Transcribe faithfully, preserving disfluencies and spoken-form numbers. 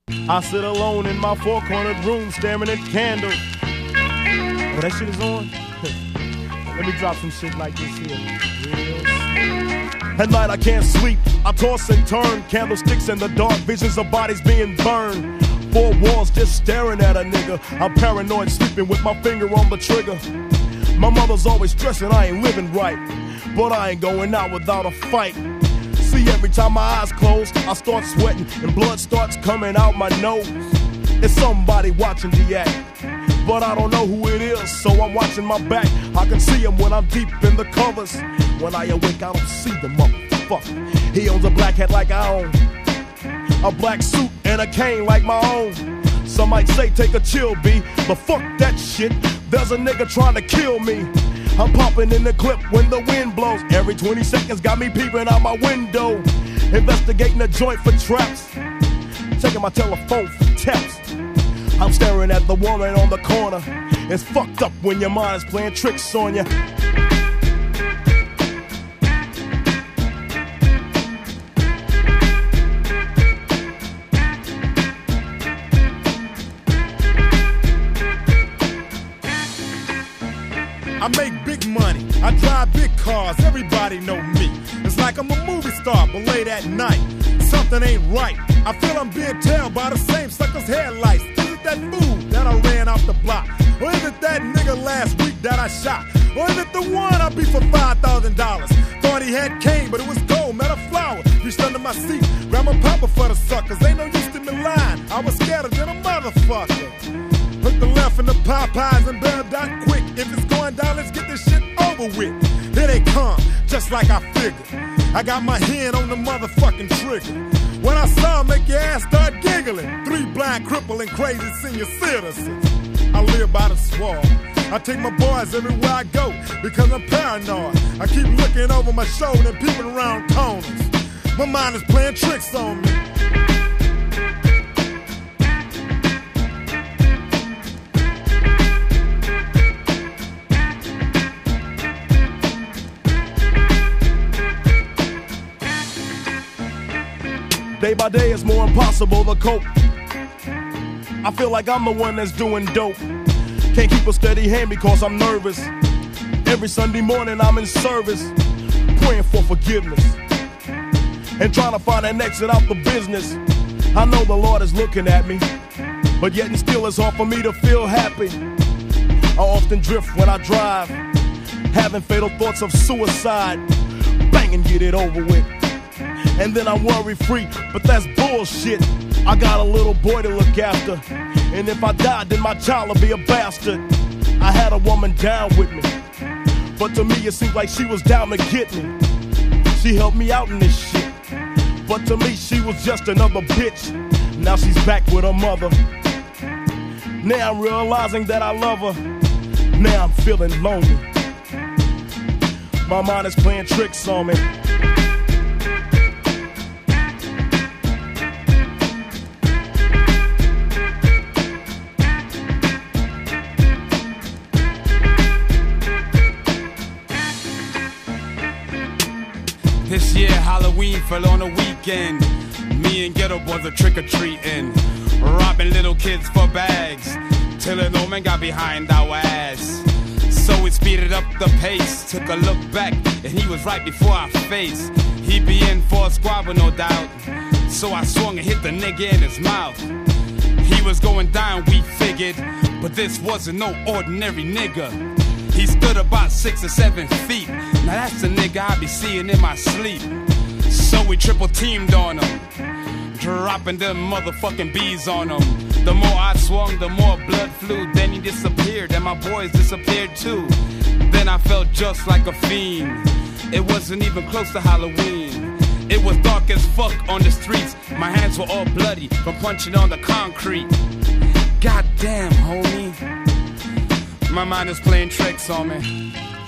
I sit alone in my four-cornered room staring at candles. Oh, that shit is on? Let me drop some shit like this here. Real. At night I can't sleep, I toss and turn. Candlesticks in the dark, visions of bodies being burned. Four walls just staring at a nigga. I'm paranoid, sleeping with my finger on the trigger. My mother's always stressing I ain't living right, but I ain't going out without a fight. See, every time my eyes close, I start sweating and blood starts coming out my nose. It's somebody watching the act, but I don't know who it is, so I'm watching my back. I can see him when I'm deep in the covers. When I awake, I don't see the motherfucker. He owns a black hat like I own, a black suit and a cane like my own. Some might say take a chill, B, but fuck that shit. There's a nigga trying to kill me. I'm popping in the clip when the wind blows. Every twenty seconds got me peeping out my window. Investigating the joint for traps, checking my telephone for texts. I'm staring at the woman on the corner. It's fucked up when your mind is playing tricks on you. I make big money, I drive big cars, everybody know me. It's like I'm a movie star, but late at night, something ain't right. I feel I'm being tailed by the same sucker's headlights. Is it that fool that I ran off the block? Or is it that nigga last week that I shot? Or is it the one I beat for five thousand dollars? Thought he had cane, but it was gold, met a flower. Reached under my seat, grabbed my papa for the suckers. Ain't no use to me lying, I was scared than a motherfucker. Hook the left in the Popeyes and bail down quick. If it's going down, let's get this shit over with. Here they come, just like I figured. I got my hand on the motherfucking trigger. When I saw 'em, make your ass start giggling. Three blind, crippling, crazy senior citizens. I live by the swamp. I take my boys everywhere I go because I'm paranoid. I keep looking over my shoulder and peeping around corners. My mind is playing tricks on me. Day by day it's more impossible to cope. I feel like I'm the one that's doing dope. Can't keep a steady hand because I'm nervous. Every Sunday morning I'm in service, praying for forgiveness and trying to find an exit out the business. I know the Lord is looking at me, but yet and still it's hard for me to feel happy. I often drift when I drive, having fatal thoughts of suicide. Bang and get it over with, and then I'm worry free, but that's bullshit. I got a little boy to look after, and if I die, then my child will be a bastard. I had a woman down with me, but to me it seemed like she was down to get me. She helped me out in this shit, but to me she was just another bitch. Now she's back with her mother. Now I'm realizing that I love her. Now I'm feeling lonely. My mind is playing tricks on me. This year Halloween fell on a weekend. Me and Ghetto Boys are trick-or-treating, robbing little kids for bags, till an old man got behind our ass. So we speeded up the pace, took a look back, and he was right before our face. He be in for a squabble, no doubt, so I swung and hit the nigga in his mouth. He was going down, we figured, but this wasn't no ordinary nigga. He stood about six or seven feet. Now that's the nigga I be seeing in my sleep. So we triple teamed on him, dropping them motherfucking bees on him. The more I swung, the more blood flew. Then he disappeared, and my boys disappeared too. Then I felt just like a fiend. It wasn't even close to Halloween. It was dark as fuck on the streets. My hands were all bloody from punching on the concrete. Goddamn, homie, my mind is playing tricks on me.